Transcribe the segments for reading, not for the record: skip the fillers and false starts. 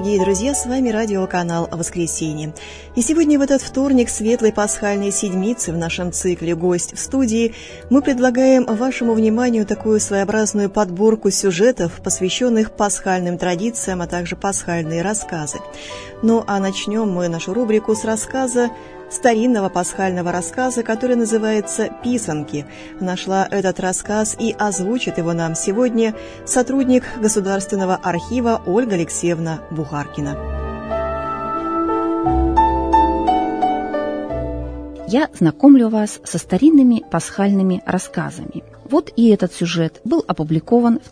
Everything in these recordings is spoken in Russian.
дорогие друзья, с вами радиоканал «Воскресенье». И сегодня, в этот вторник светлой пасхальной седмицы, в нашем цикле «Гость в студии», мы предлагаем вашему вниманию такую своеобразную подборку сюжетов, посвященных пасхальным традициям, а также пасхальные рассказы. Ну а начнем мы нашу рубрику с рассказа, старинного пасхального рассказа, который называется «Писанки». Нашла этот рассказ и озвучит его нам сегодня сотрудник Государственного архива Ольга Алексеевна Бухаркина. Я знакомлю вас со старинными пасхальными рассказами. Вот и этот сюжет был опубликован в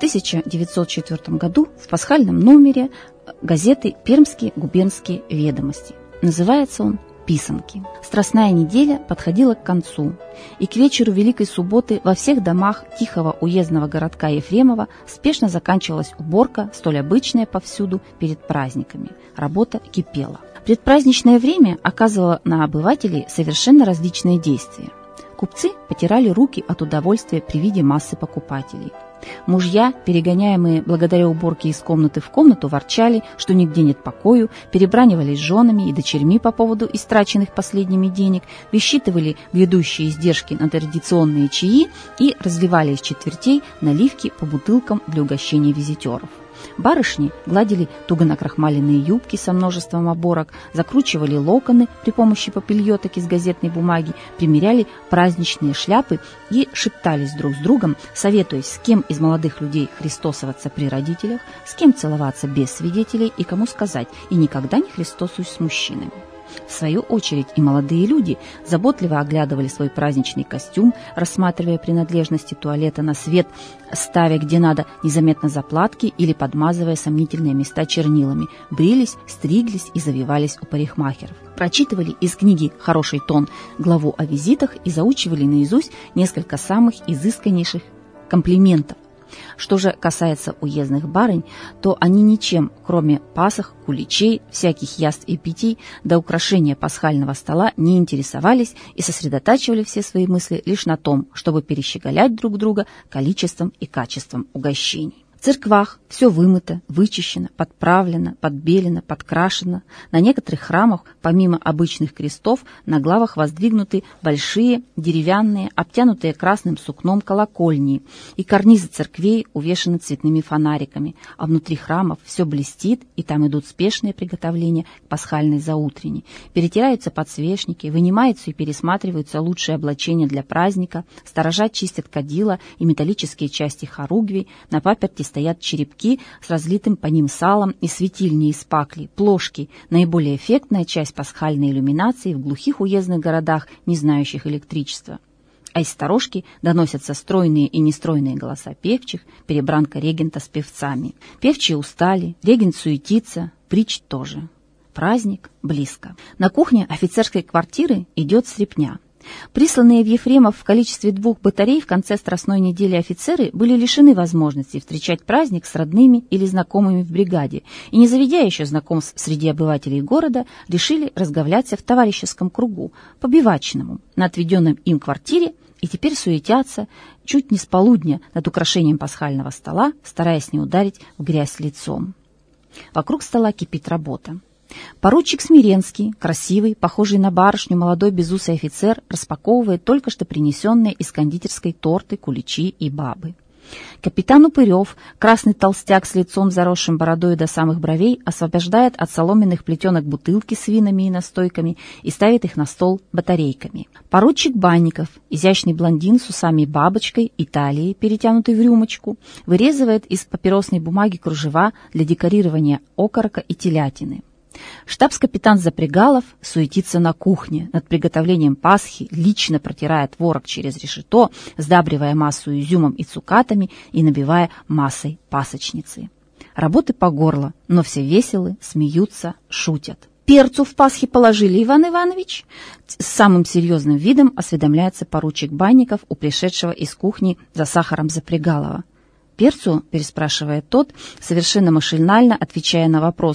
1904 году в пасхальном номере газеты «Пермские губернские ведомости». Называется он «Писанки». Страстная неделя подходила к концу, и к вечеру Великой Субботы во всех домах тихого уездного городка Ефремова спешно заканчивалась уборка, столь обычная повсюду перед праздниками. Работа кипела. Предпраздничное время оказывало на обывателей совершенно различные действия. Купцы потирали руки от удовольствия при виде массы покупателей. Мужья, перегоняемые благодаря уборке из комнаты в комнату, ворчали, что нигде нет покою, перебранивались с женами и дочерьми по поводу истраченных последними денег, высчитывали грядущие издержки на традиционные чаи и разливали из четвертей наливки по бутылкам для угощения визитеров. Барышни гладили туго накрахмаленные юбки со множеством оборок, закручивали локоны при помощи папильоток из газетной бумаги, примеряли праздничные шляпы и шептались друг с другом, советуясь, с кем из молодых людей христосоваться при родителях, с кем целоваться без свидетелей и кому сказать «и никогда не христосуюсь с мужчинами». В свою очередь и молодые люди заботливо оглядывали свой праздничный костюм, рассматривая принадлежности туалета на свет, ставя где надо незаметно заплатки или подмазывая сомнительные места чернилами, брились, стриглись и завивались у парикмахеров. Прочитывали из книги «Хороший тон» главу о визитах и заучивали наизусть несколько самых изысканнейших комплиментов. Что же касается уездных барынь, то они ничем, кроме пасох, куличей, всяких яств и питий, до украшения пасхального стола не интересовались и сосредотачивали все свои мысли лишь на том, чтобы перещеголять друг друга количеством и качеством угощений. В церквах все вымыто, вычищено, подправлено, подбелено, подкрашено. На некоторых храмах, помимо обычных крестов, на главах воздвигнуты большие деревянные, обтянутые красным сукном колокольни, и карнизы церквей увешаны цветными фонариками, а внутри храмов все блестит, и там идут спешные приготовления к пасхальной заутрени. Перетираются подсвечники, вынимаются и пересматриваются лучшие облачения для праздника, сторожа чистят кадила и металлические части хоругвий, на паперти стоят черепки с разлитым по ним салом и светильни из паклей, плошки, наиболее эффектная часть пасхальной иллюминации в глухих уездных городах, не знающих электричества. А из сторожки доносятся стройные и нестройные голоса певчих, перебранка регента с певцами. Певчие устали, регент суетится, притч тоже. Праздник близко. На кухне офицерской квартиры идет стряпня. Присланные в Ефремов в количестве 2 батарей в конце Страстной недели офицеры были лишены возможности встречать праздник с родными или знакомыми в бригаде и, не заведя еще знакомств среди обывателей города, решили разговляться в товарищеском кругу, по-бивачному, на отведенном им квартире, и теперь суетятся чуть не с полудня над украшением пасхального стола, стараясь не ударить в грязь лицом. Вокруг стола кипит работа. Поручик Смиренский, красивый, похожий на барышню, молодой безусый офицер, распаковывает только что принесенные из кондитерской торты, куличи и бабы. Капитан Упырев, красный толстяк с лицом, заросшим бородой до самых бровей, освобождает от соломенных плетенок бутылки с винами и настойками и ставит их на стол батарейками. Поручик Банников, изящный блондин с усами-бабочкой и талией, перетянутой в рюмочку, вырезывает из папиросной бумаги кружева для декорирования окорока и телятины. Штабс-капитан Запрягалов суетится на кухне над приготовлением пасхи, лично протирая творог через решето, сдабривая массу изюмом и цукатами и набивая массой пасочницы. Работы по горло, но все веселы, смеются, шутят. «Перцу в пасхе положили, Иван Иванович?» С самым серьезным видом осведомляется поручик Банников у пришедшего из кухни за сахаром Запрягалова. «Перцу?» – переспрашивает тот, совершенно машинально отвечая на вопрос.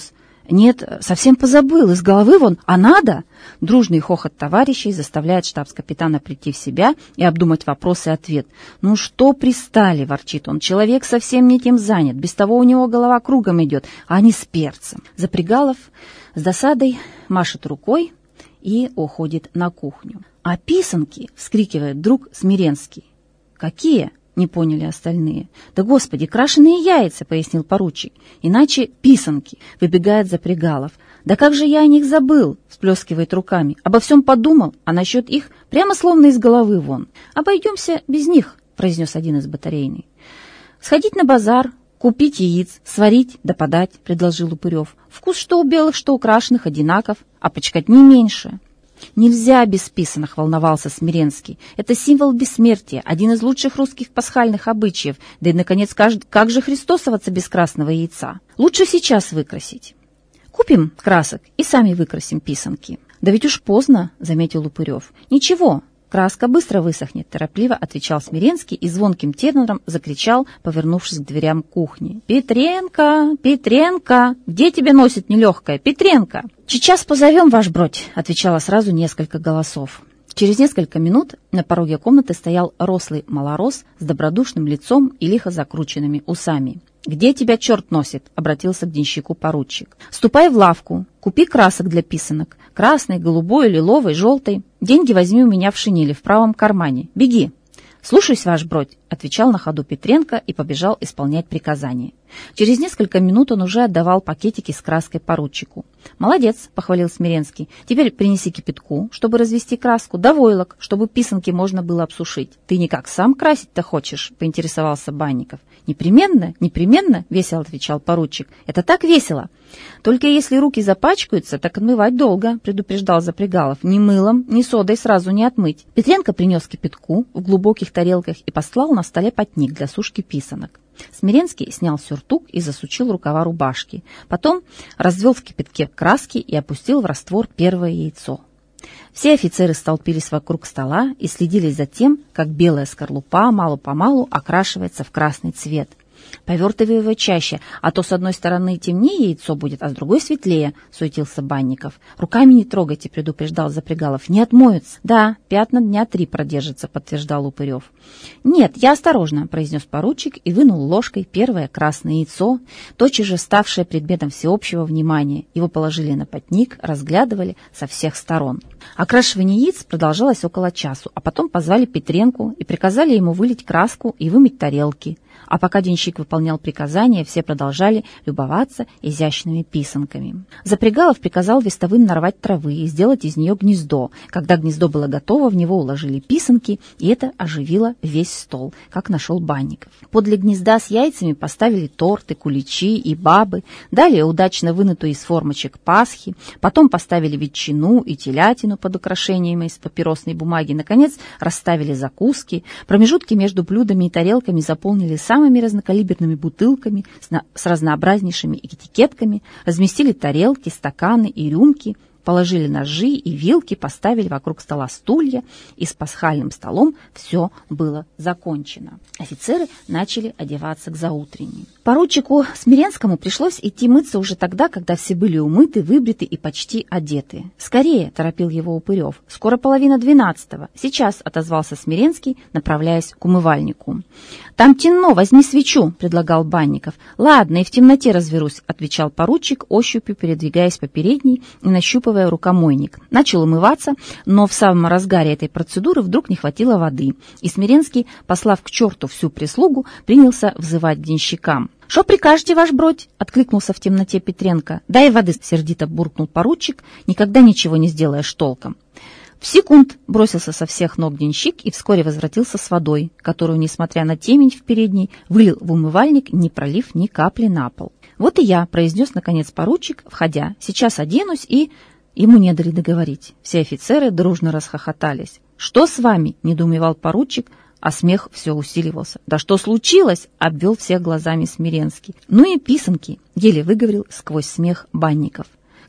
Нет, совсем позабыл, из головы вон, а надо? Дружный хохот товарищей заставляет штабс-капитана прийти в себя и обдумать вопрос и ответ. «Ну что пристали?» – ворчит он. «Человек совсем не тем занят, без того у него голова кругом идет, а не с перцем». Запрягалов с досадой машет рукой и уходит на кухню. «А писанки!» – вскрикивает вдруг Смиренский. «Какие?» — не поняли остальные. «Да, господи, крашеные яйца!» — пояснил поручик. «Иначе писанки!» — выбегает Запрягалов. «Да как же я о них забыл!» — всплескивает руками. «Обо всем подумал, а насчет их прямо словно из головы вон. Обойдемся без них!» — произнес один из батарейных. «Сходить на базар, купить яиц, сварить да подать», — предложил Упырев. «Вкус что у белых, что у крашеных одинаков, а почкать не меньше». «Нельзя без писанок», — волновался Смиренский. «Это символ бессмертия, один из лучших русских пасхальных обычаев. Да и, наконец, как же христосоваться без красного яйца? Лучше сейчас выкрасить. Купим красок и сами выкрасим писанки». «Да ведь уж поздно», — заметил Упырев. «Ничего, краска быстро высохнет», — торопливо отвечал Смиренский и звонким тенором закричал, повернувшись к дверям кухни. «Петренко! Петренко! Где тебя носит нелегкая? Петренко!» «Сейчас позовем, ваш бродь», — отвечало сразу несколько голосов. Через несколько минут на пороге комнаты стоял рослый малорос с добродушным лицом и лихо закрученными усами. «Где тебя черт носит?» — обратился к денщику поручик. «Ступай в лавку, купи красок для писанок. Красной, голубой, лиловой, желтой. Деньги возьми у меня в шинели, в правом кармане. Беги». «Слушаюсь, ваш бродь», — отвечал на ходу Петренко и побежал исполнять приказания. Через несколько минут он уже отдавал пакетики с краской поручику. «Молодец», — похвалил Смиренский. «Теперь принеси кипятку, чтобы развести краску, да войлок, чтобы писанки можно было обсушить». «Ты никак сам красить-то хочешь?» — поинтересовался Банников. «Непременно, непременно», — весело отвечал поручик. «Это так весело. Только если руки запачкаются, так отмывать долго», — предупреждал Запрягалов. «Ни мылом, ни содой сразу не отмыть». Петренко принес кипятку в глубоких тарелках и постлал на столе потник для сушки писанок. Смиренский снял сюртук и засучил рукава рубашки. Потом развел в кипятке краски и опустил в раствор первое яйцо. Все офицеры столпились вокруг стола и следили за тем, как белая скорлупа мало-помалу окрашивается в красный цвет. «Повертывай его чаще, а то с одной стороны темнее яйцо будет, а с другой светлее», — суетился Банников. «Руками не трогайте», — предупреждал Запрягалов. «Не отмоются». «Да, пятна дня 3 продержатся», — подтверждал Упырев. «Нет, я осторожно», — произнес поручик и вынул ложкой первое красное яйцо, тотчас же ставшее предметом всеобщего внимания. Его положили на потник, разглядывали со всех сторон. Окрашивание яиц продолжалось около часу, а потом позвали Петренку и приказали ему вылить краску и вымыть тарелки. А пока денщик выполнял приказания, все продолжали любоваться изящными писанками. Запрягалов приказал вестовым нарвать травы и сделать из нее гнездо. Когда гнездо было готово, в него уложили писанки, и это оживило весь стол, как нашел Банников. Подле гнезда с яйцами поставили торты, куличи и бабы, далее удачно вынутую из формочек пасхи, потом поставили ветчину и телятину под украшениями из папиросной бумаги, наконец расставили закуски, промежутки между блюдами и тарелками заполнили самыми разнокалиберными бутылками с разнообразнейшими этикетками, разместили тарелки, стаканы и рюмки, положили ножи и вилки, поставили вокруг стола стулья, и с пасхальным столом все было закончено. Офицеры начали одеваться к заутренней. Поручику Смиренскому пришлось идти мыться уже тогда, когда все были умыты, выбриты и почти одеты. «Скорее!» — торопил его Упырев. «Скоро 11:30. Сейчас!» — отозвался Смиренский, направляясь к умывальнику. «Там темно, возьми свечу!» — предлагал Банников. «Ладно, и в темноте разберусь!» — отвечал поручик, ощупью передвигаясь по передней и нащупывая рукомойник. Начал умываться, но в самом разгаре этой процедуры вдруг не хватило воды, и Смиренский, послав к черту всю прислугу, принялся взывать к денщикам. «Шо прикажете, ваш бродь?» — откликнулся в темноте Петренко. «Дай воды!» — сердито буркнул поручик. «Никогда ничего не сделаешь толком». В секунд бросился со всех ног денщик и вскоре возвратился с водой, которую, несмотря на темень в передней, вылил в умывальник, не пролив ни капли на пол. «Вот и я», — произнес наконец поручик, входя. «Сейчас оденусь и...» Ему не дали договорить. Все офицеры дружно расхохотались. «Что с вами?» — недоумевал поручик, а смех все усиливался. «Да что случилось?» — обвел всех глазами Смиренский. «Ну и писанки», — еле выговорил сквозь смех Банников.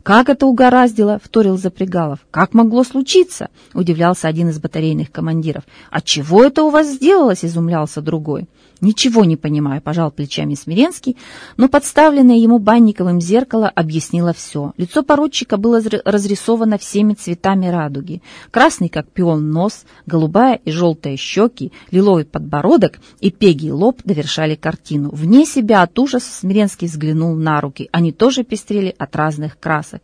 «Как это угораздило?» — вторил Запрягалов. «Как могло случиться?» — удивлялся один из батарейных командиров. «Отчего это у вас сделалось?» — изумлялся другой. «Ничего не понимаю», — пожал плечами Смиренский, но подставленное ему Банниковым зеркало объяснило все. Лицо поручика было разрисовано всеми цветами радуги. Красный, как пион, нос, голубая и желтая щеки, лиловый подбородок и пегий лоб довершали картину. Вне себя от ужаса Смиренский взглянул на руки. Они тоже пестрели от разных красок.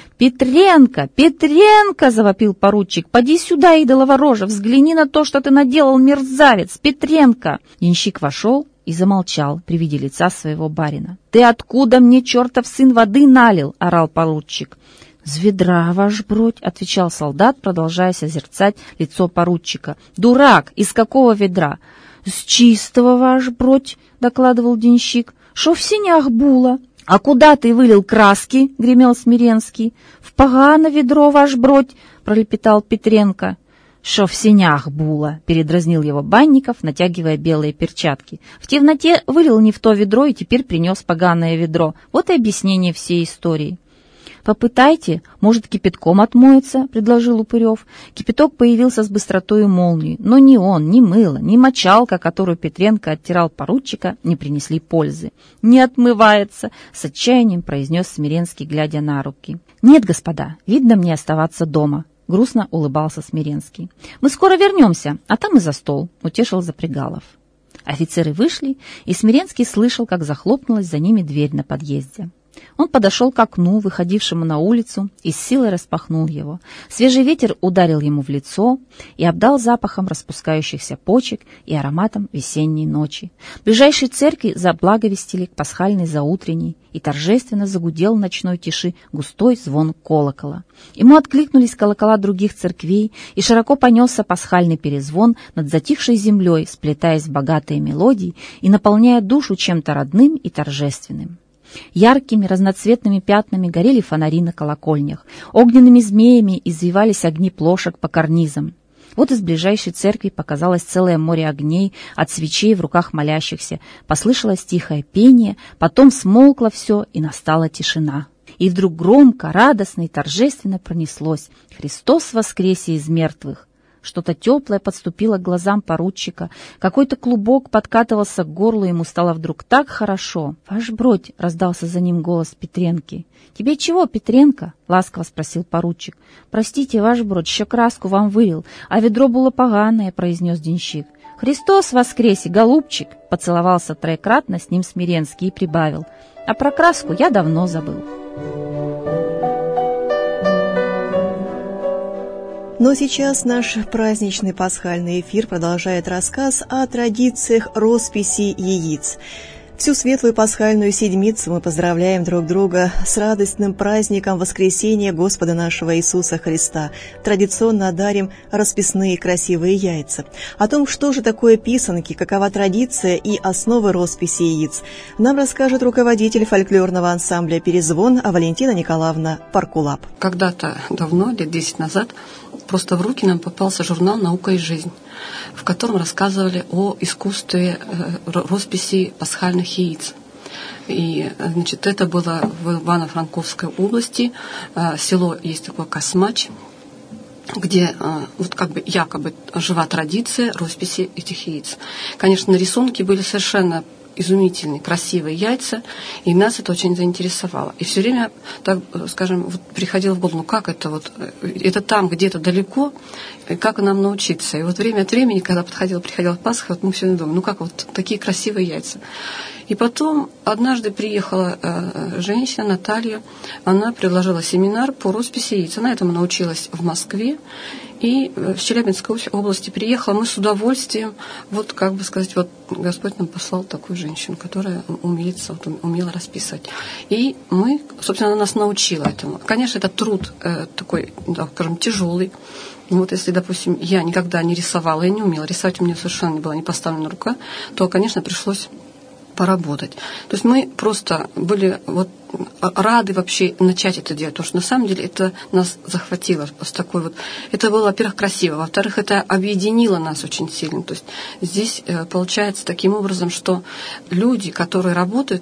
«Петренко! Петренко!» — завопил поручик. «Поди сюда, идолова рожа! Взгляни на то, что ты наделал, мерзавец! Петренко!» Денщик вошел и замолчал при виде лица своего барина. «Ты откуда мне, чертов сын, воды налил?» — орал поручик. «С ведра, ваш бродь!» — отвечал солдат, продолжая созерцать лицо поручика. «Дурак! Из какого ведра?» «С чистого, ваш бродь!» — докладывал денщик. «Шо в синях було?» «А куда ты вылил краски?» — гремел Смиренский. «В погано ведро, ваш бродь!» — пролепетал Петренко. «Шо в синях було?» — передразнил его Банников, натягивая белые перчатки. «В темноте вылил не в то ведро и теперь принес поганое ведро. Вот и объяснение всей истории». «Попытайте, может, кипятком отмоется», — предложил Упырев. Кипяток появился с быстротой молнии, но ни он, ни мыло, ни мочалка, которую Петренко оттирал поручика, не принесли пользы. «Не отмывается», — с отчаянием произнес Смиренский, глядя на руки. «Нет, господа, видно мне оставаться дома», — грустно улыбался Смиренский. «Мы скоро вернемся, а там и за стол», — утешил Запрягалов. Офицеры вышли, и Смиренский слышал, как захлопнулась за ними дверь на подъезде. Он подошел к окну, выходившему на улицу, и с силой распахнул его. Свежий ветер ударил ему в лицо и обдал запахом распускающихся почек и ароматом весенней ночи. В ближайшей церкви заблаговестили к пасхальной заутренней, и торжественно загудел в ночной тиши густой звон колокола. Ему откликнулись колокола других церквей, и широко понесся пасхальный перезвон над затихшей землей, сплетаясь в богатые мелодии и наполняя душу чем-то родным и торжественным. Яркими разноцветными пятнами горели фонари на колокольнях, огненными змеями извивались огни плошек по карнизам. Вот из ближайшей церкви показалось целое море огней от свечей в руках молящихся, послышалось тихое пение, потом смолкло все, и настала тишина. И вдруг громко, радостно и торжественно пронеслось: «Христос воскресе из мертвых!» Что-то теплое подступило к глазам поручика, какой-то клубок подкатывался к горлу, ему стало вдруг так хорошо. «Ваш бродь!» — раздался за ним голос Петренки. «Тебе чего, Петренко?» — ласково спросил поручик. «Простите, ваш бродь, еще краску вам вылил, а ведро было поганое», — произнес денщик. «Христос воскресе, голубчик!» — поцеловался троекратно с ним Смиренский и прибавил. «А про краску я давно забыл». Но сейчас наш праздничный пасхальный эфир продолжает рассказ о традициях росписи яиц. Всю светлую пасхальную седмицу мы поздравляем друг друга с радостным праздником воскресения Господа нашего Иисуса Христа. Традиционно дарим расписные красивые яйца. О том, что же такое писанки, какова традиция и основы росписи яиц, нам расскажет руководитель фольклорного ансамбля «Перезвон» Валентина Николаевна Паркулап. Когда-то давно, лет 10 назад, просто в руки нам попался журнал «Наука и жизнь», в котором рассказывали о искусстве росписи пасхальных яиц. И, значит, это было в Ивано-Франковской области, село есть такое Космач, где вот как бы якобы жива традиция росписи этих яиц. Конечно, рисунки были совершенно изумительные, красивые яйца, и нас это очень заинтересовало. И все время, так скажем, вот приходило в голову, ну как это вот, это там где-то далеко, и как нам научиться. И вот время от времени, когда приходила Пасха, вот мы все время думали, ну как вот такие красивые яйца. И потом однажды приехала женщина, Наталья, она предложила семинар по росписи яиц. Она этому научилась в Москве. И в Челябинской области приехала, мы с удовольствием, вот как бы сказать, вот Господь нам послал такую женщину, которая умела расписывать. И мы, собственно, она нас научила этому. Конечно, это труд такой, да, скажем, тяжелый. Вот если, допустим, я никогда не рисовала, я не умела рисовать, у меня совершенно не была не поставлена рука, то, конечно, пришлось поработать. То есть мы просто были вот рады вообще начать это делать, потому что на самом деле это нас захватило с такой вот. Это было, во-первых, красиво, во-вторых, это объединило нас очень сильно. То есть здесь получается таким образом, что люди, которые работают, вот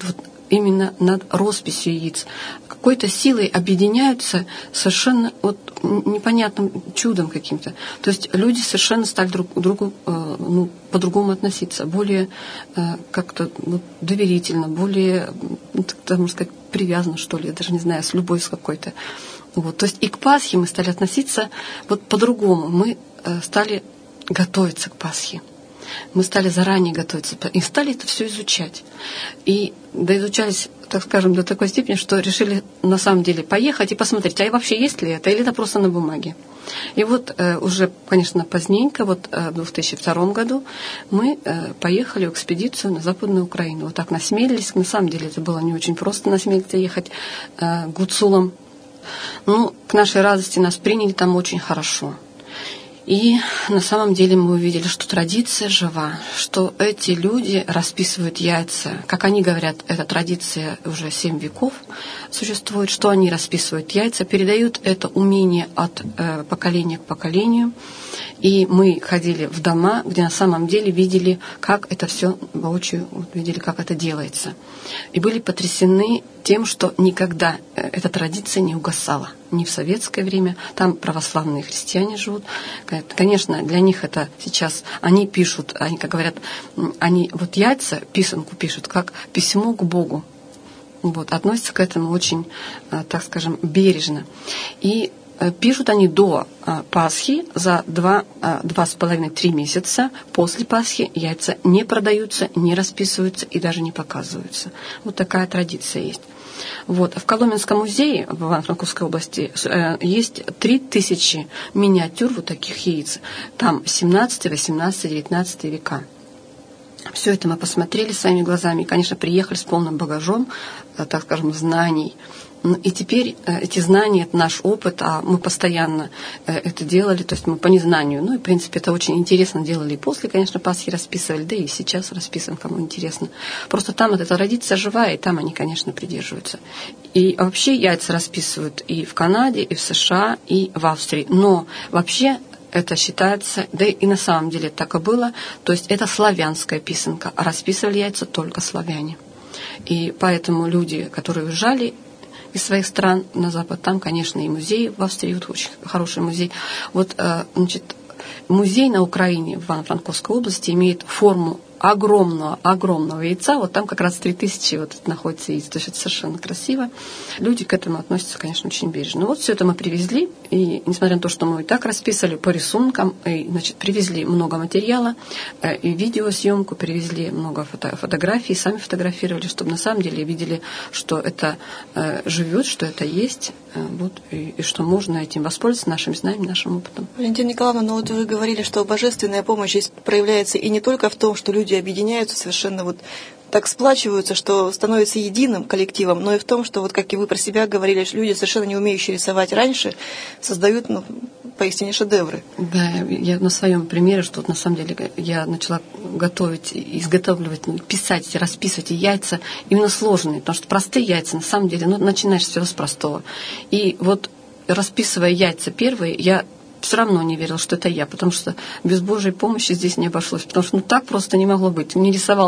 именно над росписью яиц. Какой-то силой объединяются совершенно вот непонятным чудом каким-то. То есть люди совершенно стали друг к другу по-другому относиться, более как-то доверительно, более, можно сказать, привязанно, что ли, я даже не знаю, с любовью с какой-то. Вот. То есть и к Пасхе мы стали относиться вот по-другому. Мы стали готовиться к Пасхе. Мы стали заранее готовиться и стали это все изучать. И доизучались, так скажем, до такой степени, что решили на самом деле поехать и посмотреть, а вообще есть ли это, или это просто на бумаге. И вот уже, конечно, поздненько, вот в 2002 году мы поехали в экспедицию на Западную Украину. Вот так насмелились. На самом деле это было не очень просто насмелиться ехать гуцулам. Ну, к нашей радости нас приняли там очень хорошо. И на самом деле мы увидели, что традиция жива, что эти люди расписывают яйца. Как они говорят, эта традиция уже 7 веков существует, что они расписывают яйца, передают это умение от поколения к поколению. И мы ходили в дома, где на самом деле видели, как это все воочию, видели, как это делается. И были потрясены тем, что никогда эта традиция не угасала. Ни в советское время, там православные христиане живут. Конечно, для них это сейчас, они пишут, они, как говорят, они вот яйца, писанку пишут, как письмо к Богу. Вот, относятся к этому очень, так скажем, бережно. И пишут они до Пасхи, за 2,5-3 месяца после Пасхи яйца не продаются, не расписываются и даже не показываются. Вот такая традиция есть. Вот. В Коломенском музее в Ивано-Франковской области есть 3000 миниатюр вот таких яиц. Там 17, 18, 19 века. Все это мы посмотрели своими глазами. И, конечно, приехали с полным багажом, так скажем, знаний. И теперь эти знания, это наш опыт, а мы постоянно это делали, то есть мы по незнанию. Ну и, в принципе, это очень интересно делали и после, конечно, Пасхи расписывали, да и сейчас расписываем, кому интересно. Просто там эта традиция живая, и там они, конечно, придерживаются. И вообще яйца расписывают и в Канаде, и в США, и в Австрии. Но вообще это считается, да и на самом деле так и было, то есть это славянская писанка, а расписывали яйца только славяне. И поэтому люди, которые уезжали из своих стран на Запад, там, конечно, и музей в Австрии, вот очень хороший музей. Вот, значит, музей на Украине, в Ивано-Франковской области, имеет форму огромного яйца. Вот там как раз 3000 вот находится яиц. То есть это совершенно красиво. Люди к этому относятся, конечно, очень бережно. Ну, вот все это мы привезли. И несмотря на то, что мы и так расписали по рисункам, и, значит, привезли много материала, и видеосъемку, привезли много фотографий, сами фотографировали, чтобы на самом деле видели, что это живет, что это есть, вот, и что можно этим воспользоваться, нашим знанием, нашим опытом. Валентина Николаевна, ну вот вы говорили, что божественная помощь здесь проявляется и не только в том, что люди объединяются совершенно вот так сплачиваются, что становятся единым коллективом, но и в том, что, вот как и вы про себя говорили, что люди, совершенно не умеющие рисовать раньше, создают, ну, поистине шедевры. Да, я на своем примере, что вот на самом деле я начала готовить, изготавливать, писать, расписывать яйца именно сложные, потому что простые яйца, на самом деле, ну, начинаешь все с простого. И вот расписывая яйца первые, я все равно не верила, что это я, потому что без Божьей помощи здесь не обошлось. Потому что так просто не могло быть. Не рисовала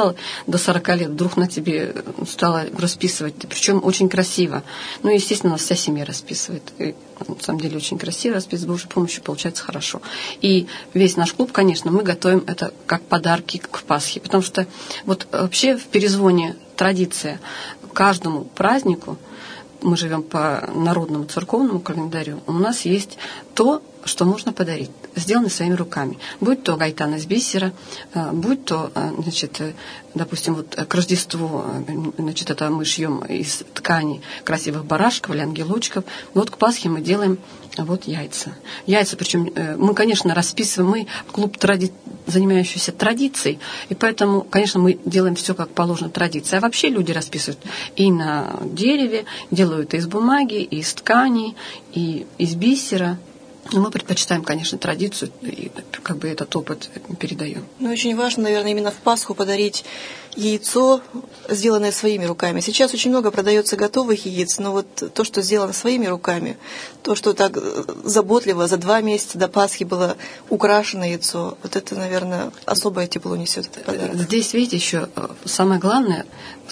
до 40 лет, вдруг на тебе стала расписывать, причем очень красиво. Ну, естественно, у нас вся семья расписывает. И, на самом деле, очень красиво, расписывать с Божьей помощью получается хорошо. И весь наш клуб, конечно, мы готовим это как подарки к Пасхе, потому что вот вообще в перезвоне традиция каждому празднику, мы живем по народному церковному календарю, у нас есть то, что можно подарить, сделано своими руками. Будь то гайтан из бисера, будь то, значит, допустим, вот к Рождеству, значит, это мы шьем из ткани красивых барашков или ангелочков. Вот к Пасхе мы делаем вот яйца. Яйца, причем мы, конечно, расписываем, мы клуб занимающийся традицией, и поэтому, конечно, мы делаем все как положено традиции. А вообще люди расписывают и на дереве, делают и из бумаги, и из ткани, и из бисера. Но мы предпочитаем, конечно, традицию, и как бы этот опыт передаем. Ну, очень важно, наверное, именно в Пасху подарить яйцо, сделанное своими руками. Сейчас очень много продается готовых яиц, но вот то, что сделано своими руками, то, что так заботливо за 2 месяца до Пасхи было украшено яйцо, вот это, наверное, особое тепло несет этот подарок. Здесь, видите, еще самое главное,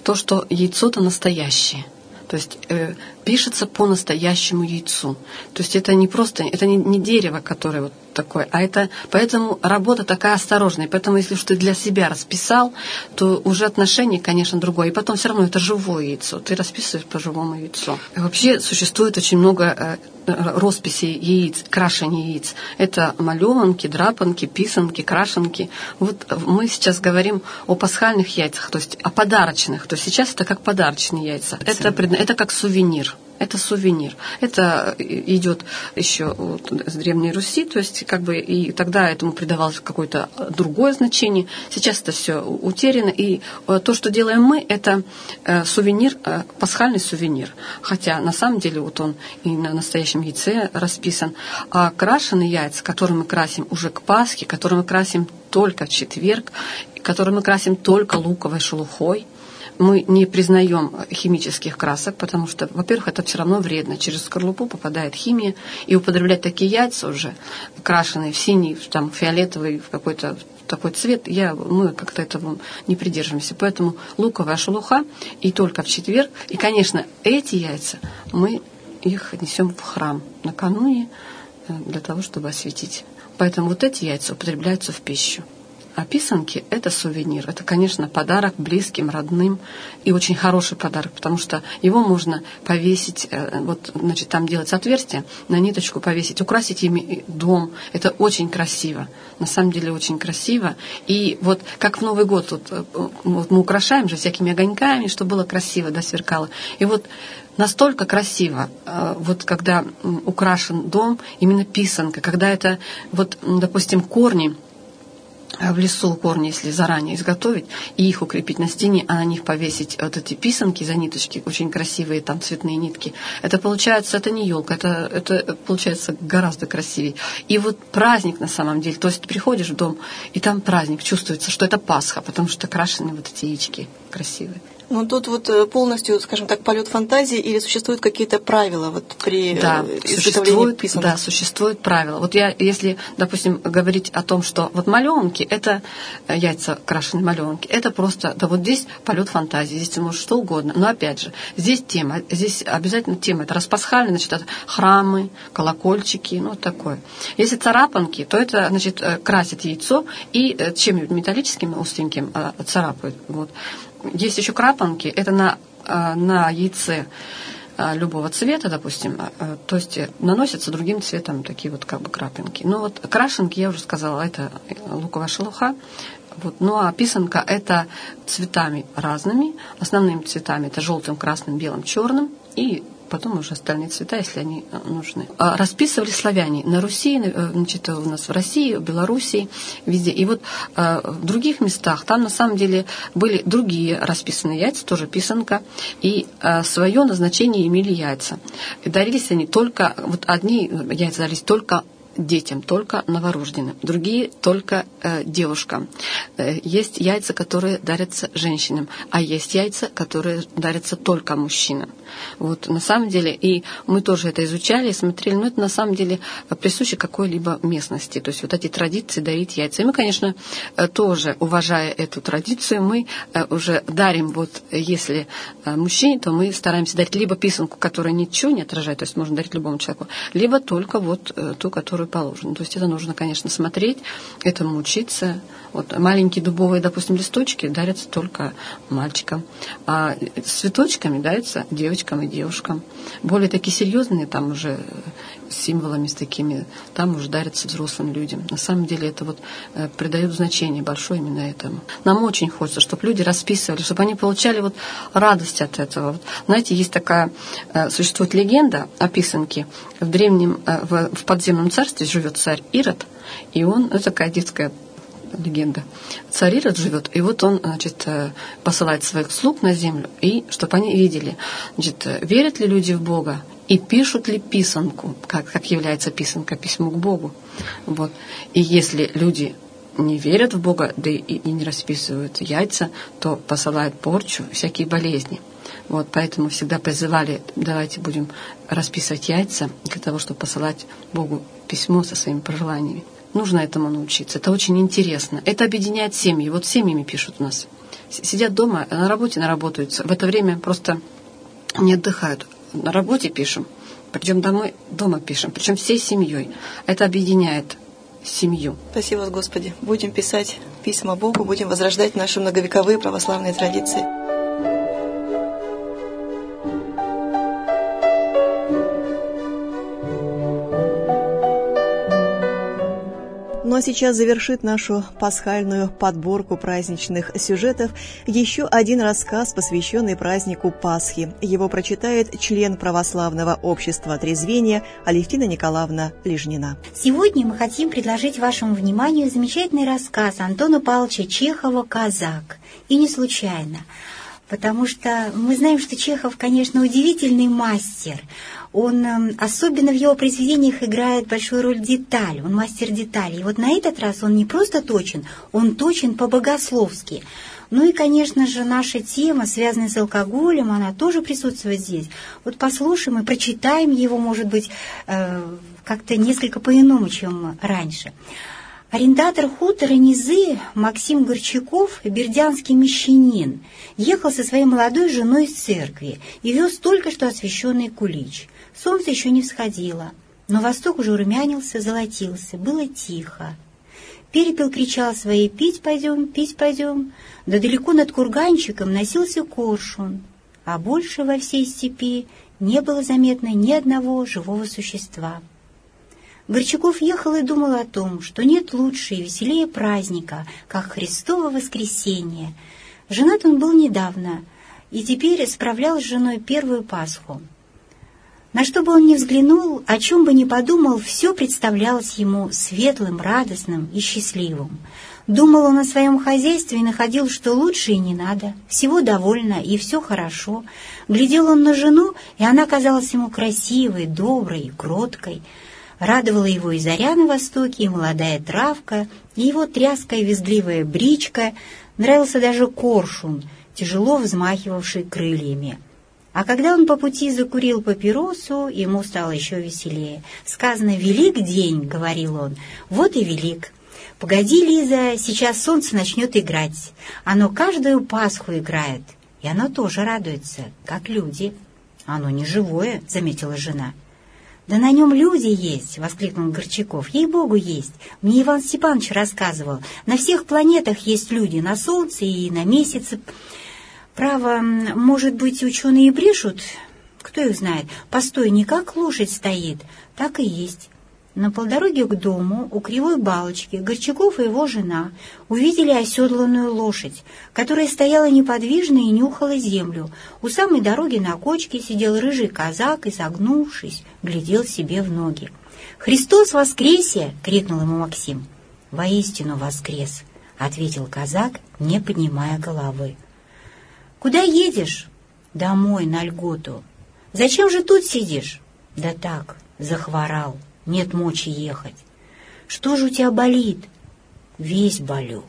то, что яйцо-то настоящее. То есть пишется по настоящему яйцу. То есть это не просто, это не дерево, которое вот такое, а это, поэтому работа такая осторожная. Поэтому если уж ты для себя расписал, то уже отношение, конечно, другое. И потом все равно это живое яйцо. Ты расписываешь по живому яйцу. Вообще существует очень много росписей яиц, крашений яиц. Это малеванки, драпанки, писанки, крашенки. Вот мы сейчас говорим о пасхальных яйцах, то есть о подарочных. То есть сейчас это как подарочные яйца. Это как сувенир. Это сувенир. Это идет еще с Древней Руси, то есть как бы и тогда этому придавалось какое-то другое значение. Сейчас это все утеряно, и то, что делаем мы, это сувенир, пасхальный сувенир. Хотя на самом деле вот он и на настоящем яйце расписан. А крашеные яйца, которые мы красим уже к Пасхе, которые мы красим только в четверг, которые мы красим только луковой шелухой, мы не признаем химических красок, потому что, во-первых, это все равно вредно. Через скорлупу попадает химия, и употреблять такие яйца уже, крашеные в синий, там, фиолетовый, в какой-то такой цвет, мы как-то этого не придерживаемся. Поэтому луковая шелуха и только в четверг. И, конечно, эти яйца мы их несем в храм накануне для того, чтобы осветить. Поэтому вот эти яйца употребляются в пищу. А писанки – это сувенир. Это, конечно, подарок близким, родным. И очень хороший подарок, потому что его можно повесить, вот, значит, там делать отверстие, на ниточку повесить, украсить ими дом. Это очень красиво. На самом деле очень красиво. И вот как в Новый год вот мы украшаем же всякими огоньками, чтобы было красиво, да, сверкало. И вот настолько красиво, вот когда украшен дом, именно писанка, когда это, вот, допустим, корни, в лесу корни, если заранее изготовить, и их укрепить на стене, а на них повесить вот эти писанки за ниточки, очень красивые там цветные нитки, это получается, это не елка, это получается гораздо красивее. И вот праздник на самом деле, то есть ты приходишь в дом, и там праздник, чувствуется, что это Пасха, потому что крашены вот эти яички красивые. Ну, тут вот полностью, скажем так, полет фантазии, или существуют какие-то правила вот при изготовлении писанок? Да, существуют правила. Вот если, допустим, говорить о том, что вот малеванки, это яйца крашеные малеванки, это просто, да вот здесь полет фантазии, здесь ты можешь что угодно. Но опять же, здесь тема, здесь обязательно тема, это распасхальная, значит, это храмы, колокольчики, ну, вот такое. Если царапанки, то это, значит, красят яйцо и чем-нибудь металлическим, остреньким царапают, вот. Есть еще крапанки, это на яйце любого цвета, допустим, то есть наносятся другим цветом такие вот как бы крапинки. Ну вот крашенки, я уже сказала, это луковая шелуха. Вот. Ну а писанка это цветами разными, основными цветами это желтым, красным, белым, черным и потом уже остальные цвета, если они нужны. Расписывали славяне на Руси, значит, у нас в России, в Белоруссии, везде. И вот в других местах, там на самом деле были другие расписанные яйца, тоже писанка, и свое назначение имели яйца. И дарились они только, вот одни яйца дарились только детям, только новорожденным, другие только девушкам. Есть яйца, которые дарятся женщинам, а есть яйца, которые дарятся только мужчинам. Вот на самом деле, и мы тоже это изучали и смотрели, но это на самом деле присуще какой-либо местности. То есть вот эти традиции дарить яйца. И мы, конечно, тоже, уважая эту традицию, мы уже дарим, вот если мужчине, то мы стараемся дарить либо писанку, которая ничего не отражает, то есть можно дарить любому человеку, либо только вот ту, которую положено. То есть это нужно, конечно, смотреть, этому учиться. Вот маленькие дубовые, допустим, листочки дарятся только мальчикам, а с цветочками дарятся девочкам и девушкам. Более такие серьезные, там уже с символами, с такими, там уже дарятся взрослым людям. На самом деле это вот придает значение большое именно этому. Нам очень хочется, чтобы люди расписывали, чтобы они получали вот радость от этого. Вот, знаете, есть такая, существует легенда о писанке. В древнем, в подземном царстве живет царь Ирод, и он, это такая детская легенда. Царь Ирод живет, и вот он, значит, посылает своих слуг на землю, и чтобы они видели, значит, верят ли люди в Бога и пишут ли писанку, как является писанка, письмо к Богу. Вот. И если люди не верят в Бога, да и не расписывают яйца, то посылают порчу, всякие болезни. Вот, поэтому всегда призывали, давайте будем расписывать яйца для того, чтобы посылать Богу письмо со своими пожеланиями. Нужно этому научиться. Это очень интересно. Это объединяет семьи. Вот семьями пишут у нас. сидят дома, на работе наработаются. В это время просто не отдыхают. На работе пишем, придем домой, дома пишем, причем всей семьей. Это объединяет семью. Спасибо вас, Господи. Будем писать письма Богу, будем возрождать наши многовековые православные традиции. Ну а сейчас завершит нашу пасхальную подборку праздничных сюжетов еще один рассказ, посвященный празднику Пасхи. Его прочитает член православного общества трезвения Алевтина Николаевна Лежнина. Сегодня мы хотим предложить вашему вниманию замечательный рассказ Антона Павловича Чехова «Казак». И не случайно, потому что мы знаем, что Чехов, конечно, удивительный мастер. Он, особенно в его произведениях, играет большую роль деталь, он мастер деталей. И вот на этот раз он не просто точен, он точен по-богословски. Ну и, конечно же, наша тема, связанная с алкоголем, она тоже присутствует здесь. Вот послушаем и прочитаем его, может быть, как-то несколько по-иному, чем раньше. Арендатор хутора Низы Максим Горчаков, бердянский мещанин, ехал со своей молодой женой из церкви и вез только что освященный кулич. Солнце еще не всходило, но восток уже румянился, золотился, было тихо. Перепел кричал своей: пить пойдем, пить пойдем. Да далеко над курганчиком носился коршун, а больше во всей степи не было заметно ни одного живого существа. Горчаков ехал и думал о том, что нет лучше и веселее праздника, как Христово воскресенье. Женат он был недавно и теперь справлял с женой первую Пасху. На что бы он ни взглянул, о чем бы ни подумал, все представлялось ему светлым, радостным и счастливым. Думал он о своем хозяйстве и находил, что лучше и не надо, всего довольно и все хорошо. Глядел он на жену, и она казалась ему красивой, доброй, кроткой. Радовала его и заря на востоке, и молодая травка, и его тряская визгливая бричка. Нравился даже коршун, тяжело взмахивавший крыльями. А когда он по пути закурил папиросу, ему стало еще веселее. Сказано: «Велик день», — говорил он, — «вот и велик. Погоди, Лиза, сейчас солнце начнет играть. Оно каждую Пасху играет, и оно тоже радуется, как люди». «Оно не живое», — заметила жена. «Да на нем люди есть!» — воскликнул Горчаков. «Ей-богу, есть! Мне Иван Степанович рассказывал. На всех планетах есть люди, на Солнце и на Месяце. Право, может быть, ученые и брешут? Кто их знает? Постой, не как лошадь стоит, так и есть». На полдороге к дому у Кривой Балочки Горчаков и его жена увидели оседланную лошадь, которая стояла неподвижно и нюхала землю. У самой дороги на кочке сидел рыжий казак и, согнувшись, глядел себе в ноги. «Христос воскресе!» — крикнул ему Максим. «Воистину воскрес!» — ответил казак, не поднимая головы. «Куда едешь?» «Домой, на льготу». «Зачем же тут сидишь?» «Да так, захворал. Нет мочи ехать». «Что же у тебя болит?» «Весь болю».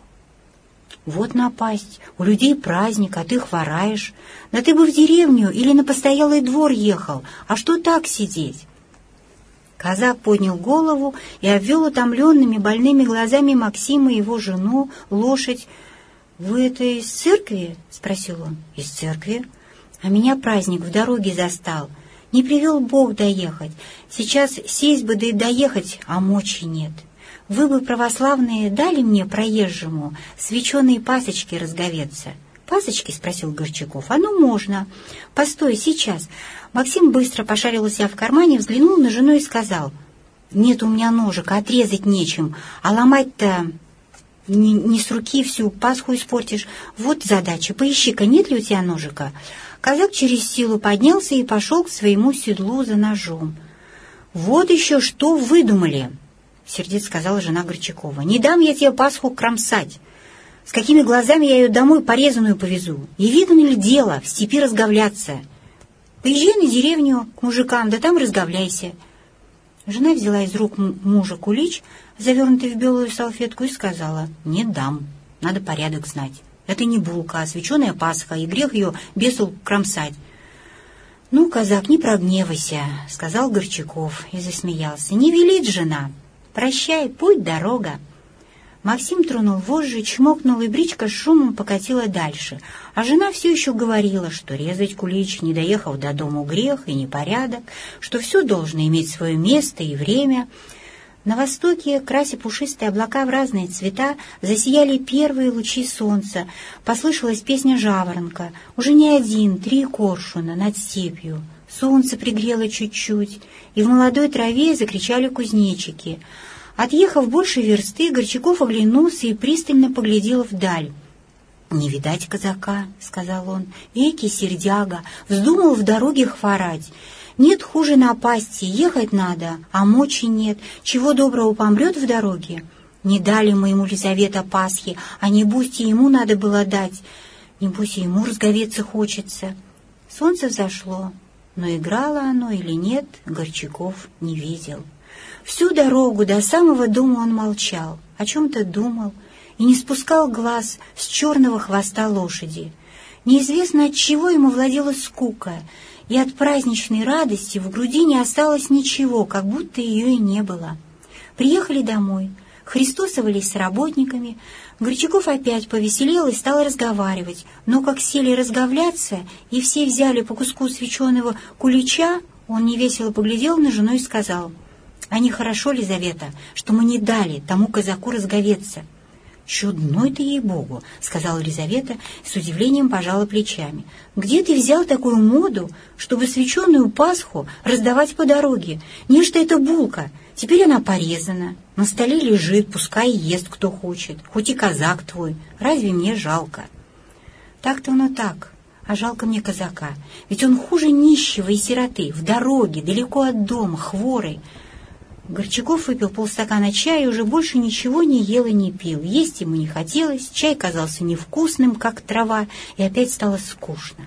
«Вот напасть. У людей праздник, а ты хвораешь. Да ты бы в деревню или на постоялый двор ехал. А что так сидеть?» Казак поднял голову и обвел утомленными больными глазами Максима и его жену, лошадь. «Вы это из церкви?» — спросил он. «Из церкви. А меня праздник в дороге застал. Не привел Бог доехать. Сейчас сесть бы да и доехать, а мочи нет. Вы бы, православные, дали мне, проезжему, свеченые пасочки разговеться». «Пасочки?» — спросил Горчаков. «А ну, можно. Постой, сейчас». Максим быстро пошарил у себя в кармане, взглянул на жену и сказал: «Нет у меня ножик, отрезать нечем, а ломать-то не с руки, всю Пасху испортишь. Вот задача, поищи-ка, нет ли у тебя ножика». Казак через силу поднялся и пошел к своему седлу за ножом. «Вот еще что выдумали!» — сердито сказала жена Горчакова. «Не дам я тебе Пасху кромсать. С какими глазами я ее домой порезанную повезу? Не видно ли дело в степи разговляться? Поезжай на деревню к мужикам, да там разговляйся». Жена взяла из рук мужа кулич, завернутый в белую салфетку, и сказала: «Не дам, надо порядок знать. Это не булка, а свеченая Пасха, и грех ее бесу кромсать». «Ну, казак, не прогневайся», — сказал Горчаков и засмеялся. «Не велит жена. Прощай, путь дорога». Максим тронул вожжи, чмокнул, и бричка с шумом покатила дальше. А жена все еще говорила, что резать кулич, не доехав до дому, грех и непорядок, что все должно иметь свое место и время. На востоке, крася пушистые облака в разные цвета, засияли первые лучи солнца. Послышалась песня жаворонка. Уже не один, 3 коршуна над степью. Солнце пригрело чуть-чуть, и в молодой траве закричали кузнечики. Отъехав больше версты, Горчаков оглянулся и пристально поглядел вдаль. «Не видать казака», — сказал он, — «экий сердяга, вздумал в дороге хворать. Нет хуже напасти, ехать надо, а мочи нет, чего доброго помрет в дороге. Не дали мы ему, Лизавета, Пасхи, а небось и ему надо было дать, небось и ему разговеться хочется». Солнце взошло, но играло оно или нет, Горчаков не видел. Всю дорогу до самого дома он молчал, о чем-то думал и не спускал глаз с черного хвоста лошади. Неизвестно, от чего ему владела скука, и от праздничной радости в груди не осталось ничего, как будто ее и не было. Приехали домой, христосовались с работниками. Горчаков опять повеселел и стал разговаривать, но как сели разговляться, и все взяли по куску свеченого кулича, он невесело поглядел на жену и сказал: «А нехорошо, Лизавета, что мы не дали тому казаку разговеться». «Чудной ты, ей-богу», — сказала Лизавета, с удивлением пожала плечами. «Где ты взял такую моду, чтобы свеченую Пасху раздавать по дороге? Нечто это булка, теперь она порезана, на столе лежит, пускай ест кто хочет, хоть и казак твой, разве мне жалко?» «Так-то оно так, а жалко мне казака, ведь он хуже нищего и сироты, в дороге, далеко от дома, хворый». Горчаков выпил полстакана чая и уже больше ничего не ел и не пил. Есть ему не хотелось, чай казался невкусным, как трава, и опять стало скучно.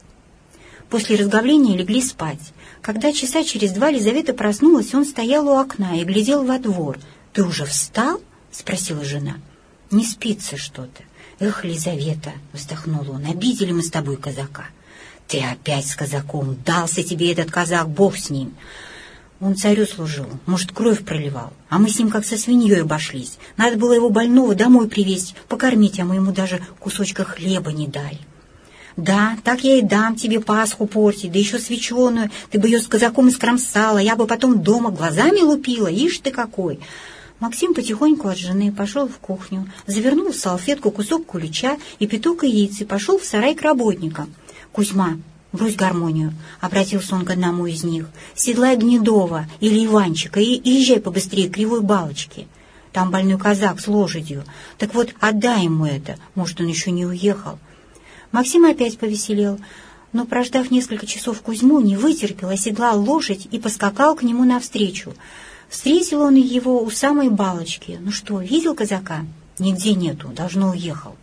После разговления легли спать. Когда часа через 2 Лизавета проснулась, он стоял у окна и глядел во двор. «Ты уже встал?» — спросила жена. «Не спится что-то». «Эх, Лизавета!» — вздохнул он. «Обидели мы с тобой казака». «Ты опять с казаком! Дался тебе этот казак, бог с ним!» «Он царю служил, может, кровь проливал, а мы с ним как со свиньей обошлись. Надо было его больного домой привезть, покормить, а мы ему даже кусочка хлеба не дали». «Да, так я и дам тебе Пасху портить, да еще свеченую, ты бы ее с казаком искромсала, я бы потом дома глазами лупила, ишь ты какой!» Максим потихоньку от жены пошел в кухню, завернул в салфетку кусок кулича и пяток яиц и пошел в сарай к работникам. «Кузьма, брось гармонию», — обратился он к одному из них. «Седлай Гнедова или Иванчика и езжай побыстрее к Кривой Балочке. Там больной казак с лошадью. Так вот, отдай ему это, может, он еще не уехал». Максим опять повеселел, но, прождав несколько часов Кузьму, не вытерпел, оседлал лошадь и поскакал к нему навстречу. Встретил он его у самой Балочки. «Ну что, видел казака?» «Нигде нету, давно уехал».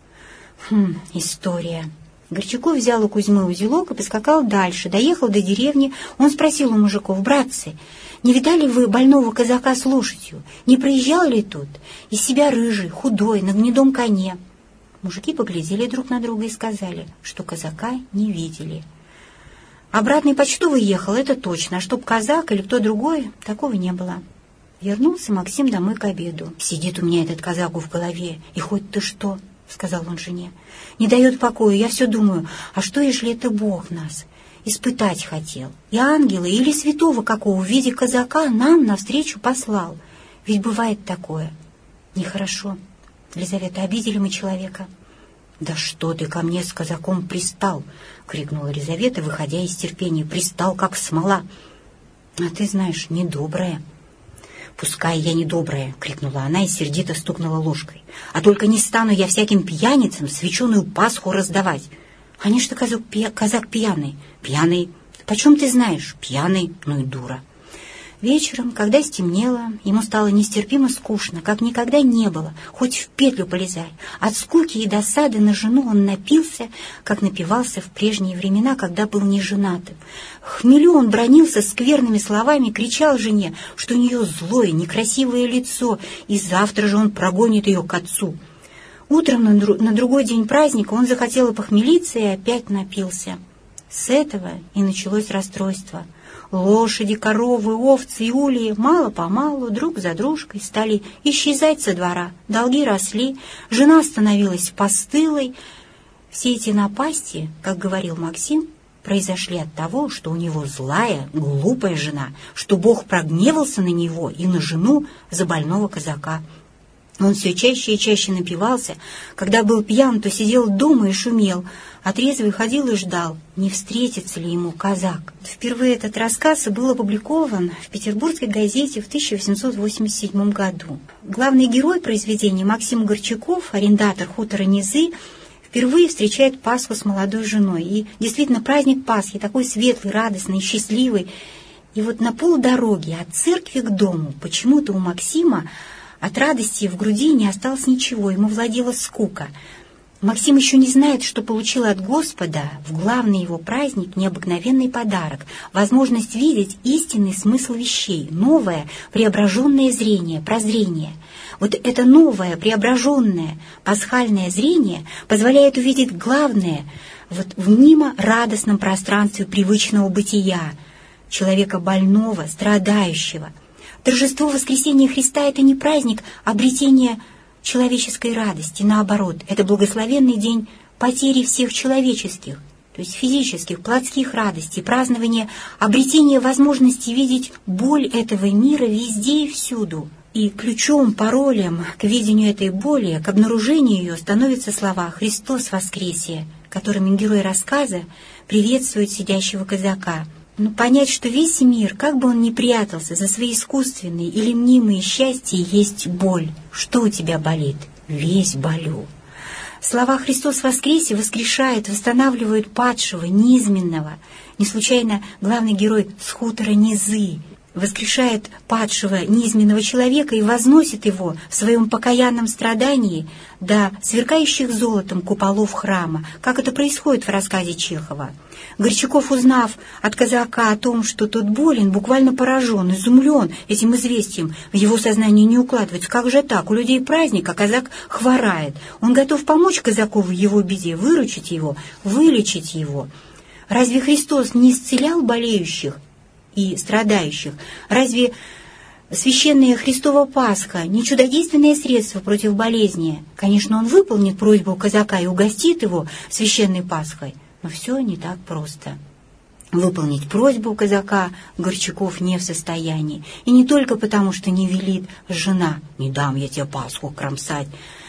История». Горчаков взял у Кузьмы узелок и поскакал дальше. Доехал до деревни, он спросил у мужиков: «Братцы, не видали вы больного казака с лошадью? Не проезжал ли тут? Из себя рыжий, худой, на гнедом коне». Мужики поглядели друг на друга и сказали, что казака не видели. «Обратный почтовый ехал, это точно, а чтоб казак или кто другой, такого не было». Вернулся Максим домой к обеду. «Сидит у меня этот казак в голове, и хоть ты что», — сказал он жене, — «не дает покоя, я все думаю, а что, если это Бог нас испытать хотел, и ангела или святого какого в виде казака нам навстречу послал? Ведь бывает такое. Нехорошо. Лизавета, обидели мы человека». «Да что ты ко мне с казаком пристал?» — крикнула Лизавета, выходя из терпения. «Пристал, как смола». «А ты знаешь, недобрая». «Пускай я недобрая!» — крикнула она и сердито стукнула ложкой. «А только не стану я всяким пьяницам свеченую Пасху раздавать!» «Они что, казак пьяный?» «Пьяный? Почем ты знаешь?» «Пьяный, ну и дура!» Вечером, когда стемнело, ему стало нестерпимо скучно, как никогда не было, хоть в петлю полезай. От скуки и досады на жену он напился, как напивался в прежние времена, когда был неженатым. В хмелю он бранился скверными словами, кричал жене, что у нее злое, некрасивое лицо, и завтра же он прогонит ее к отцу. Утром на другой день праздника он захотел похмелиться и опять напился. С этого и началось расстройство. Лошади, коровы, овцы и ульи мало-помалу друг за дружкой стали исчезать со двора. Долги росли, жена становилась постылой. Все эти напасти, как говорил Максим, произошли от того, что у него злая, глупая жена, что Бог прогневался на него и на жену за больного казака. Он все чаще и чаще напивался. Когда был пьян, то сидел дома и шумел, а трезвый ходил и ждал, не встретится ли ему казак. Впервые этот рассказ был опубликован в петербургской газете в 1887 году. Главный герой произведения Максим Горчаков, арендатор хутора Низы, впервые встречает Пасху с молодой женой. И действительно праздник Пасхи такой светлый, радостный, счастливый. И вот на полдороги от церкви к дому почему-то у Максима от радости в груди не осталось ничего, ему владела скука. Максим еще не знает, что получил от Господа в главный его праздник необыкновенный подарок, возможность видеть истинный смысл вещей, новое преображенное зрение, прозрение. Вот это новое преображенное пасхальное зрение позволяет увидеть главное вот в мнимо радостном пространстве привычного бытия, человека больного, страдающего. Торжество воскресения Христа — это не праздник обретения человеческой радости, наоборот, это благословенный день потери всех человеческих, то есть физических, плотских радостей, празднование обретения возможности видеть боль этого мира везде и всюду. И ключом, паролем к видению этой боли, к обнаружению ее становятся слова «Христос воскресе», которыми герой рассказа приветствует сидящего казака. Но понять, что весь мир, как бы он ни прятался за свои искусственные или мнимые счастья, есть боль. Что у тебя болит? Весь болю. Слова «Христос воскресе» воскрешают, восстанавливают падшего, низменного. Не случайно главный герой с хутора Низы воскрешает падшего, низменного человека и возносит его в своем покаянном страдании до сверкающих золотом куполов храма, как это происходит в рассказе Чехова. Горчаков, узнав от казака о том, что тот болен, буквально поражен, изумлен этим известием, в его сознании не укладывается. Как же так? У людей праздник, а казак хворает. Он готов помочь казаку в его беде, выручить его, вылечить его. Разве Христос не исцелял болеющих и страдающих? Разве священная Христова Пасха не чудодейственное средство против болезни? Конечно, он выполнит просьбу казака и угостит его священной Пасхой, но все не так просто. Выполнить просьбу казака Горчаков не в состоянии. И не только потому, что не велит жена: «Не дам я тебе Пасху кромсать».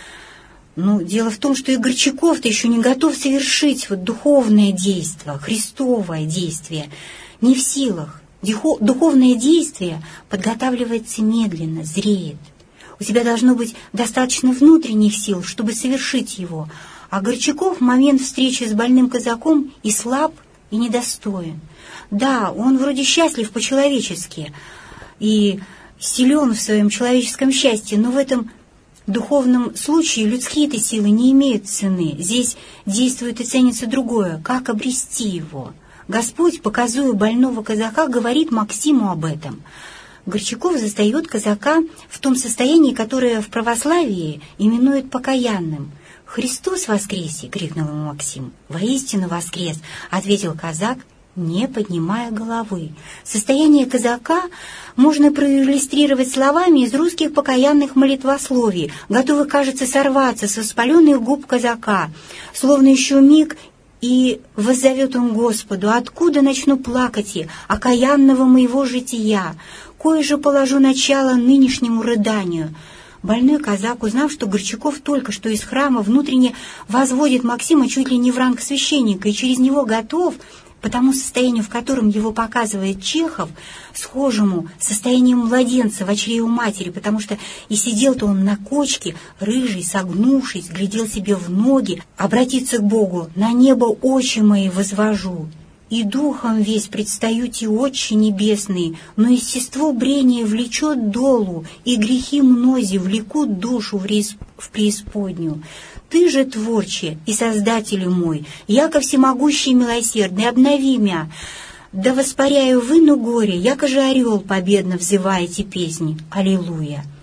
Ну, дело в том, что и Горчаков-то еще не готов совершить вот духовное действие, христовое действие. Не в силах. Духовное действие подготавливается медленно, зреет. У тебя должно быть достаточно внутренних сил, чтобы совершить его. А Горчаков в момент встречи с больным казаком и слаб, и недостоин. Да, он вроде счастлив по-человечески и силен в своем человеческом счастье, но в этом духовном случае людские-то силы не имеют цены. Здесь действует и ценится другое — как обрести его. Господь, показуя больного казака, говорит Максиму об этом. Горчаков застает казака в том состоянии, которое в православии именуют покаянным. «Христос воскресе!» — крикнул ему Максим. «Воистину воскрес!» — ответил казак, не поднимая головы. Состояние казака можно проиллюстрировать словами из русских покаянных молитвословий, готовых, кажется, сорваться со воспаленных губ казака, словно еще миг, и воззовет он Господу: «Откуда начну плакать и окаянного моего жития? Кое же положу начало нынешнему рыданию?» Больной казак, узнав, что Горчаков только что из храма, внутренне возводит Максима чуть ли не в ранг священника и через него готов, по тому состоянию, в котором его показывает Чехов, схожему состоянием младенца в чреве матери, потому что и сидел-то он на кочке, рыжий, согнувшись, глядел себе в ноги, обратиться к Богу: «На небо очи мои возвожу, и духом весь предстаю те Отче небесные, но естество брения влечет долу, и грехи мнози влекут душу в преисподнюю. Ты же, Творче и Создатель мой, яко всемогущий и милосердный, обнови мя, да воспаряю выну горе, яко же орел победно взываете песни. Аллилуйя!»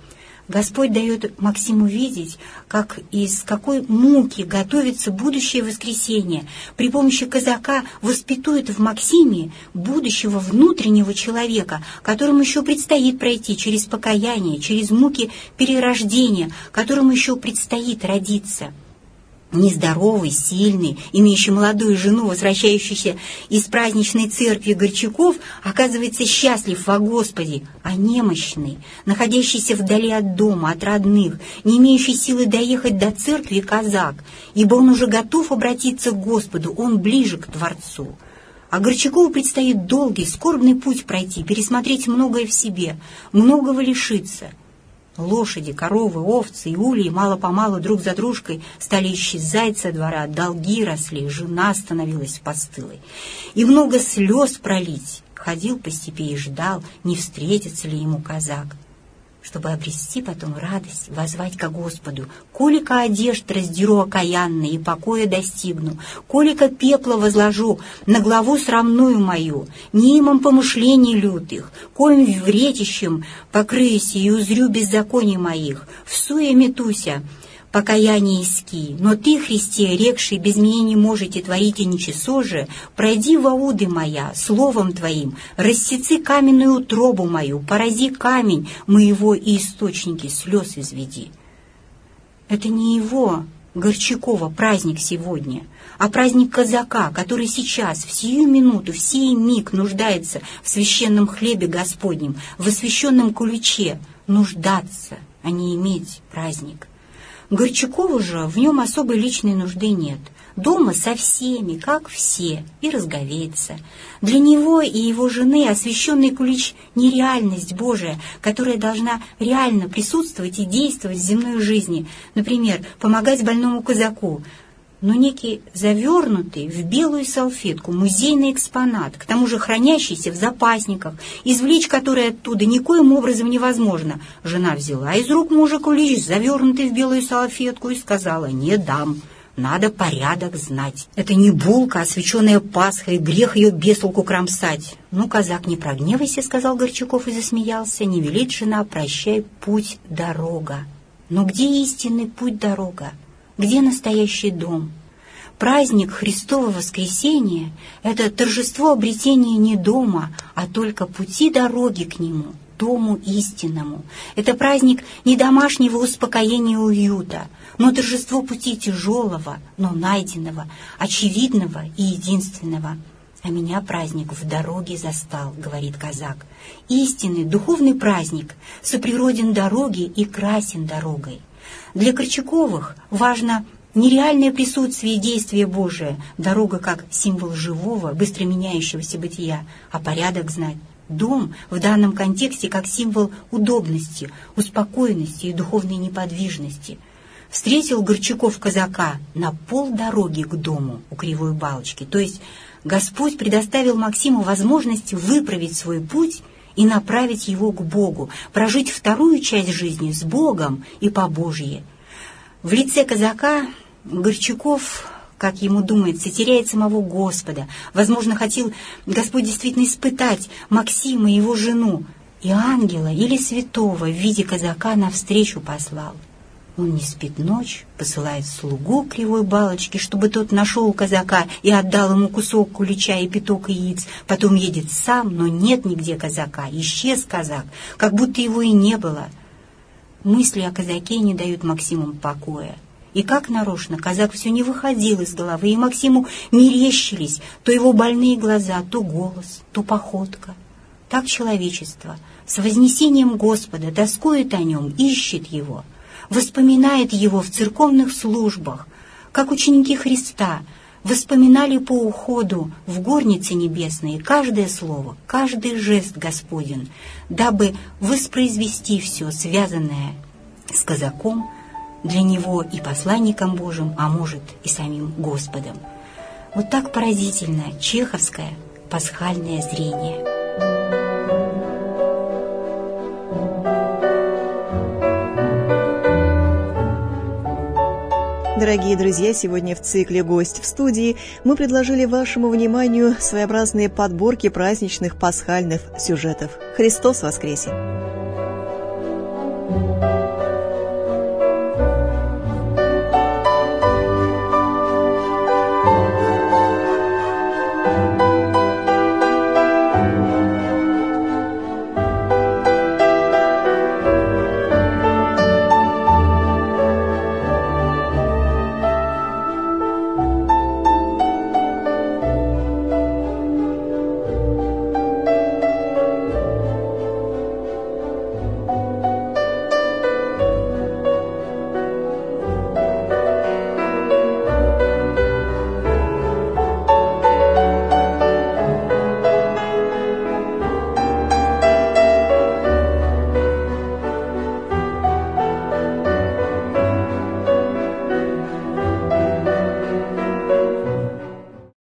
Господь дает Максиму видеть, как из какой муки готовится будущее воскресенье. При помощи казака воспитует в Максиме будущего внутреннего человека, которому еще предстоит пройти через покаяние, через муки перерождения, которому еще предстоит родиться. Нездоровый, сильный, имеющий молодую жену, возвращающийся из праздничной церкви Горчаков, оказывается счастлив во Господе, а немощный, находящийся вдали от дома, от родных, не имеющий силы доехать до церкви казак, ибо он уже готов обратиться к Господу, он ближе к Творцу. А Горчакову предстоит долгий, скорбный путь пройти, пересмотреть многое в себе, многого лишиться. Лошади, коровы, овцы и ульи мало-помалу друг за дружкой стали исчезать со двора, долги росли, жена становилась постылой. И много слез пролить. Ходил по степи и ждал, не встретится ли ему казак, чтобы обрести потом радость, воззвать ко Господу. «Колика одежд раздеру окаянный и покоя достигну, колика пепла возложу на главу срамную мою, неимом помышлений лютых, коим вретищем покрыюсь и узрю беззаконий моих, всуя метуся, покаяние иски. Но ты, Христе, рекший, без меня не можете творить и ничего же, пройди вауды моя, словом твоим, рассецы каменную утробу мою, порази камень моего и источники слез изведи». Это не его, Горчакова, праздник сегодня, а праздник казака, который сейчас, в сию минуту, в сей миг нуждается в священном хлебе Господнем, в освященном ключе, нуждаться, а не иметь праздник. Горчакову же в нем особой личной нужды нет. Дома со всеми, как все, и разговеется. Для него и его жены освященный кулич — нереальность Божия, которая должна реально присутствовать и действовать в земной жизни. Например, помогать больному казаку. Но некий завернутый в белую салфетку музейный экспонат, к тому же хранящийся в запасниках, извлечь который оттуда никоим образом невозможно. Жена взяла из рук мужа кулич, завернутый в белую салфетку, и сказала: «Не дам, надо порядок знать. Это не булка, освященная Пасхой, грех ее без толку кромсать». «Ну, казак, не прогневайся», — сказал Горчаков и засмеялся. «Не велит жена, прощай, путь дорога». Но где истинный путь дорога? Где настоящий дом? Праздник Христова воскресения — это торжество обретения не дома, а только пути дороги к нему, дому истинному. Это праздник не домашнего успокоения и уюта, но торжество пути тяжелого, но найденного, очевидного и единственного. «А меня праздник в дороге застал», — говорит казак. Истинный духовный праздник соприроден дороге и красен дорогой. Для Горчаковых важно нереальное присутствие и действие Божие, дорога как символ живого, быстро меняющегося бытия, а порядок знать. Дом в данном контексте как символ удобности, успокоенности и духовной неподвижности. Встретил Горчаков казака на полдороги к дому у Кривой Балочки, то есть Господь предоставил Максиму возможность выправить свой путь и направить его к Богу, прожить вторую часть жизни с Богом и по-божье. В лице казака Горчаков, как ему думается, теряет самого Господа. Возможно, хотел Господь действительно испытать Максима и его жену, и ангела или святого в виде казака навстречу послал. Он не спит ночь, посылает слугу Кривой Балочки, чтобы тот нашел казака и отдал ему кусок кулича и пяток яиц. Потом едет сам, но нет нигде казака. Исчез казак, как будто его и не было. Мысли о казаке не дают Максиму покоя. И как нарочно казак все не выходил из головы, и Максиму мерещились то его больные глаза, то голос, то походка. Так человечество с вознесением Господа тоскует о нем, ищет его, воспоминает его в церковных службах, как ученики Христа воспоминали по уходу в горнице небесной каждое слово, каждый жест Господень, дабы воспроизвести все, связанное с казаком, для него и посланником Божьим, а может и самим Господом. Вот так поразительно чеховское пасхальное зрение. Дорогие друзья, сегодня в цикле «Гость в студии» мы предложили вашему вниманию своеобразные подборки праздничных пасхальных сюжетов. Христос воскресе!